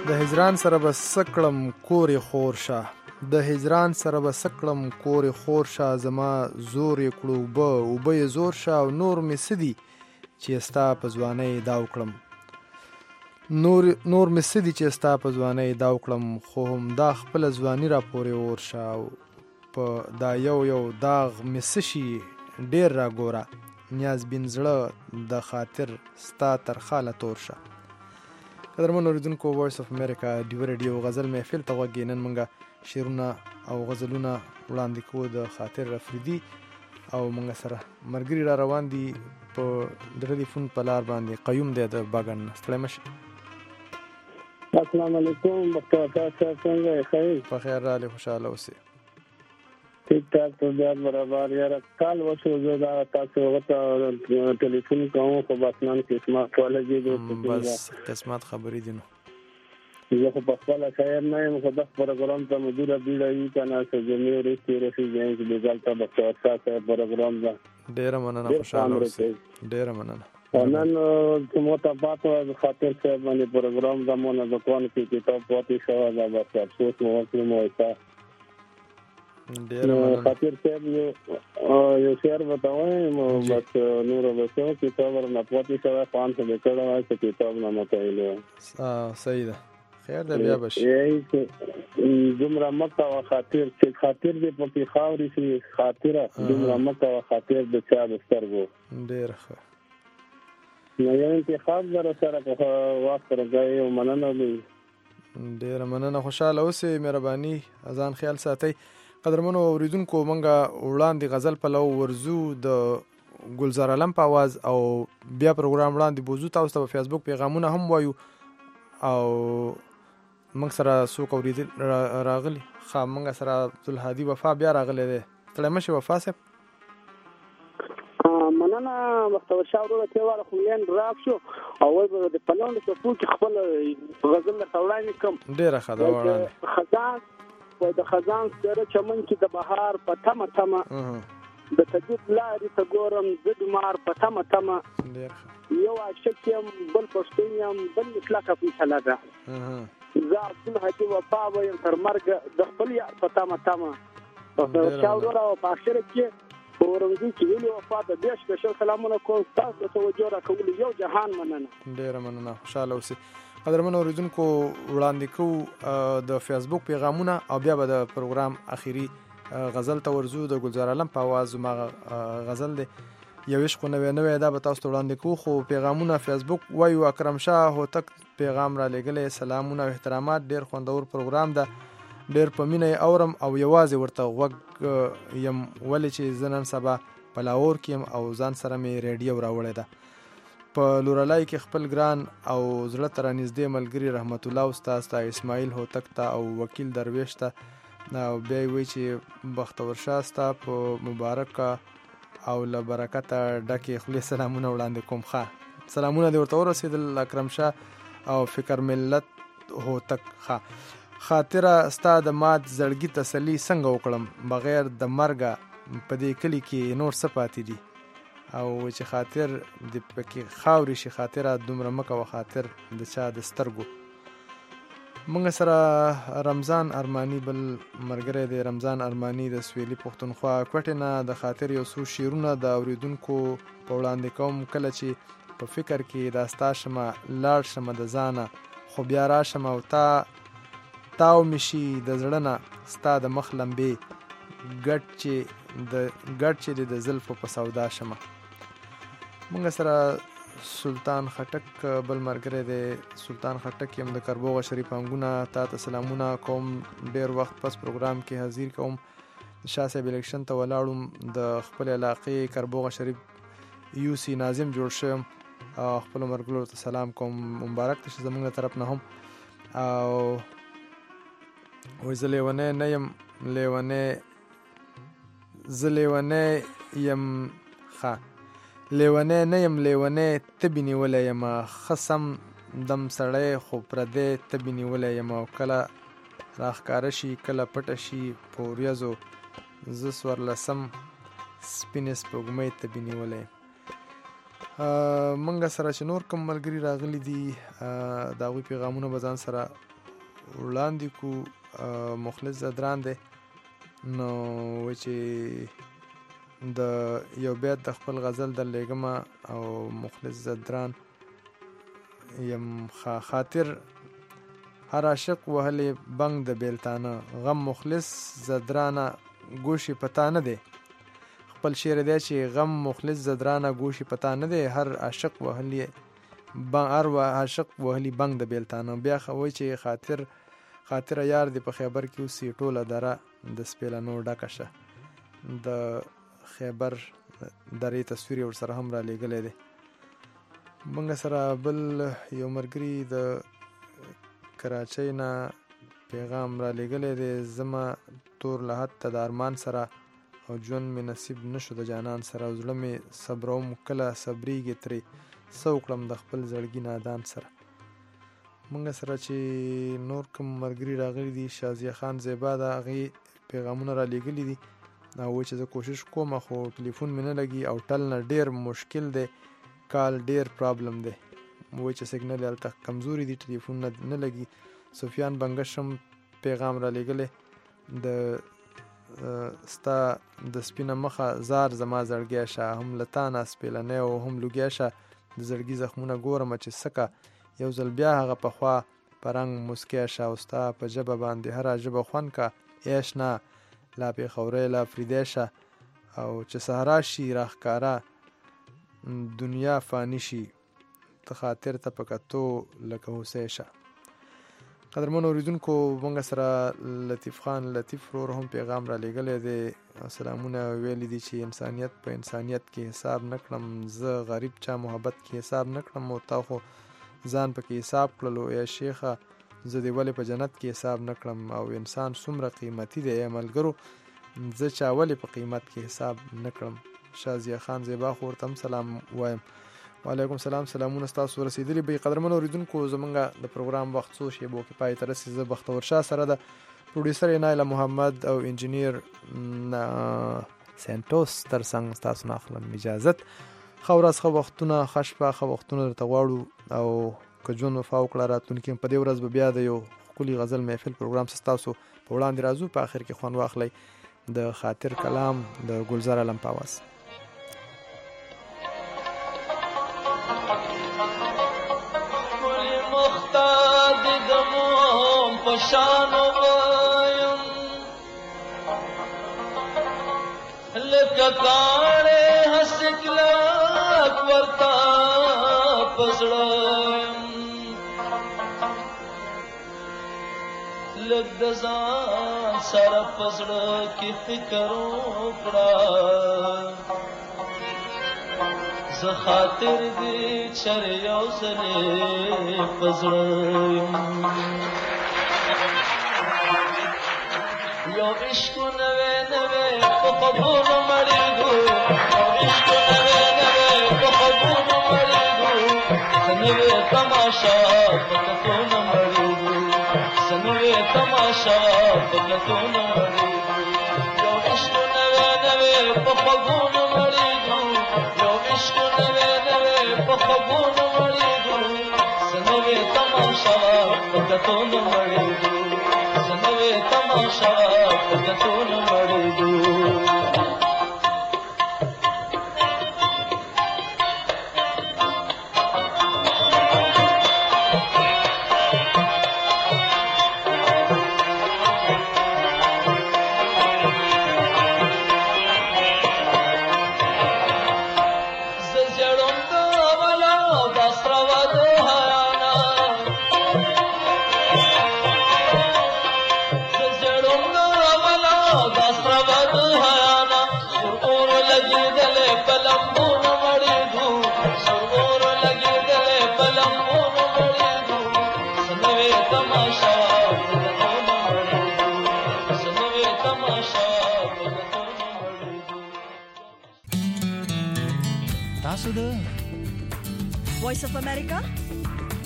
د هجران سره به سکړم کورې خور شه د هجران سره به سکړم کورې خور شه زما زور یې کړو اوبه اوبه یې زور شه او نور مې څه دي چې ستا په ځوانۍ دا وکړم نور نور مې څه دي چې ستا په ځوانۍ دا وکړم خو همدا خپله ځواني را پورې اور شه او په دا یو یو داغ مې څه شي ډېر را ګوره نیاز بین زړه د خاطر ستا تر خاله تور شه. قدرمن اوریدونکو وایس اف امریکا ډیو ریډیو غزل محفل ته غوږ نن موږ شعرونه او غزلونه وړاندې کوو د خاطر افریدي او موږ سره مرګري را روان دي په د ټلیفون په لار باندې قیوم دی د باغن ستړی مشه. السلام علیکم بختور تاسو څنګه خیر په خیر رااله خوشاله اوسئ ٹھیک ٹھاک تو بہت برابر یار کال وشو جو دا تاسو وخت ټلیفون کوم خو باسمان قسمت والے دي بس قسمت خبرې دي نو زه خو په خپل خیر نه یم خو د پروګرام ته مدیر بیړه یې کنه چې زمي ورته رسېږي چې د ځالته بختور تاسو پروګرام دا ډیر مننه خوشاله اوسئ ډیر مننه نن کومه تاسو خاطر څه باندې پروګرام د مونږ د کوم کې کتاب پاتې شو دا بس افسوس مو وکړم وایته خاطر صاحب یو یو شعر بتاوئ بس نور بسو کتاب ورنه پاتې شو پانچ سو لیکل وای چې کتاب نه متایلو صحیح ده خیر ده بیا بش دومره مکه او خاطر چې خاطر دې په خاوري شي خاطره دومره مکه او خاطر د چا د سترګو ډیر ښه نو یو انتخاب در سره په وخت راځي او مننه ډیر مننه خوشاله اوسئ مهرباني ځان خیال ساتئ. قدرمنو اوریدونکو منګه وړاندې غزل په لو ورزو د ګلزار علم په आवाज او بیا پروګرام وړاندې بوزو تاسو ته په فیسبوک پیغامونه هم وایو او موږ سره څوک اوریدل راغلي خا موږ سره عبدالهادي وفا بیا راغلی دی تړه مشه وفا صاحب مننه مختور شاورو ته واره خولین راک شو او د پلوند په فوق خپل غزل له تولای کوم ډیره خدا وړاندې خزان و د خزان سره چمن کې د بهار په تمه تمه د تجد لارې ته ګورم د مار په تمه تمه یو عاشق یم بل پښتون یم بل اطلاق په سلاده زه عبد الحی وفا ویم تر مرګ د خپل یار په تمه تمه په شاور او په اخر کې ورنګي چې ویلو وفا د دیش په سلامونه کوم تاسو ته وجو را کول یو جهان مننه ډیر مننه خوشاله اوسئ. قدرمن اوریدونکو وړاندې کوو د فیسبوک پیغامونه او بیا به د پروګرام اخیری غزل ته ورزو د ګلزار علم په आवाज ما غزل دی یو عشق نوې نوې دا به تاسو وړاندې کوو خو پیغامونه فیسبوک وایو اکرم شاه هوتک پیغام را لګلې سلامونه او احترامات ډیر خوندور پروګرام ده ډیر په مینه اورم او یوازې ورته وګ یم ولې چې زنن سبا په لاهور کې او ځان سره مې ریډیو راوړې ده په لورلای کې خپل ګران او زړه تر نږدې ملګری رحمت الله استاد تا اسماعیل هوتک تا او وکیل درویش تا او بیا وی چې بختور شاه ستا په مبارک او له برکته ډکه خپل سلامونه وړاندې کوم ښه سلامونه دی ورته ورسېدل اکرم شاه او فکر ملت هوتک ښه خاطره ستا د مات زړګي تسلی څنګه وکړم بغیر د مرګه په دې کلی کې نور څه پاتې دي او چې خاطر د پکې خاوري شي خاطره دومره مکه او خاطر د چا د سترګو. موږ سره رمضان ارمانی بل مرګره دی رمضان ارمانی د سویلی پښتونخوا کوټه نه د خاطر یو څو شیرونه د اوریدونکو په وړاندې کوم کله چې په فکر کې داستا شمه لاړ شمه د ځانه خو بیا را شمه او تا تاو مشي د زړه نه ستا د مخ لمبې ګټ چې د ګټ چې د زلفو په سودا شمه. موږ سره سلطان خټک بل مرګره دی سلطان خټک یم د کربوغه شریف انګونه تا ته سلامونه کوم ډیر وخت پس پروګرام کې حاضر کوم شاه صاحب الیکشن ته ولاړم د خپل علاقې کربوغه شریف یو سی ناظم جوړ شم خپل مرګلو ته سلام کوم مبارک ته زموږ طرف نه هم او وې زلیونه نه یم لیونه زلیونه یم ښه لیونه نه یم لیونه تبې نیولی یم خصم دم سړی خو پردی تبې نیولی یم او کله راښکاره شي کله پټه شي په وریځو زه څوارلسم سپینې سپوږمۍ تبې نیولی یم. موږ سره چې نور کوم ملګري راغلي دي د هغوی پیغامونه به ځان سره وړاندې کو مخلص زدران دی نو و چې د یو بیت د خپل غزل در لېږمه او مخلص زدران یم خاطر هر عاشق وهلې بنګ د بیلتانه غم مخلص زدرانه ګوشي پتا نه دی خپل شعر دی چې غم مخلص زدرانه ګوشي پتا نه دی هر عاشق وهلې هر عاشق وهلي بنګ د بیلتانه بیا خوي چې خاطر خاطر یار دی په خیبر کې اوسې ټوله دره د سپیلانو ډکه شه د خیبر درې تصویر ورسره هم را لېږلی دی موږ سره بل یو ملګري د کراچۍ نه پیغام را لېږلی دی زما تور لحد ته د ارمان سره او ژوند مې نصیب نشو د جانان سره او زړه مې صبروم کله صبریږي ترې څه وکړم د خپل زړګي نادان سره موږ سره چې نور کوم ملګري راغلي دي شازیه خان زیبا د هغې پیغامونه را لیږلي دي او وایي چې زه کوشش کوم خو ټلیفون مې نه لګي او ټل نه ډېر مشکل دی کال ډېر پرابلم دی وایي چې سیګنل یې هلته کمزوري دي ټلیفون نه لګي سفیان بنګش هم پیغام را لیږلی د ستا د سپینه مخه زار زما زړګی شه هم له تا نه سپېلنی او هم لوګی شه د زړګي زخمونه ګورم چې سکه یو ځل بیا هغه پخوا په رنګ مسکی شه او ستا په ژبه باندې هره ژبه خوند کا عیش نه لا پېښوری لا فریدی شه او چې سهرا شي راښکاره دنیا فانی شي ته خاطر ته په کتو لکه هوسی شه قدرمنو اوریدونکو موږ سره لطیف خان لطیف ورور هم پیغام را لېږلی دی سلامونه ویلي دي چې انسانیت په انسانیت کې حساب نه کړم زه غریب چا محبت کې حساب نه کړم او تا خو ځان پکې حساب کړلو یا شیخه زه دې ولې په جنت کې حساب نه کړم او انسان څومره قیمتي دی یا ملګرو زه چا ولې په قیمت کې حساب نه کړم شازیه خان زیبا خو ورته هم سلام وایم وعلیکم سلام سلامونه ستاسو رسیدلی به قدرمنو اوریدونکو زمونږ د پروګرام وخت څو شیبو کې پای ته رسي زه بختور شاه سره د پروډوسر نایله محمد او انجینیر سنټوس تر څنګ ستاسو نه اخلم اجازت ښه ورځ ښه وختونه ښه شپه ښه وختونه درته غواړو او که ژوند وفا وکړه راتلونکي په دې ورځ به بیا د یو ښکلي غزل محفل پروګرام ستاسو په وړاندې راځو په آخر کې خوند واخلئ د خاطر کلام د ګلزار علم په اواز پشانو وایم لکه کاڼې هسکلک ورته پزړه لږ د ځان سره پزړه کې فکر وکړه زه خاطر دې چر یو ځلې پزړه یو عشق نوے نوے په خبرو مړېږو یو عشق نوے نوے په خبرو مړېږو سنوې تماشا په کتو نه مړېږو سنوې تماشا په کتو نه مړېږو یو عشق نوے نوے په خبرو مړېږو یو عشق نوے نوے په خبرو مړېږو سنوې تماشا په کتو نه مړېږو سنوې تماشا ټول مړېږو Voice of America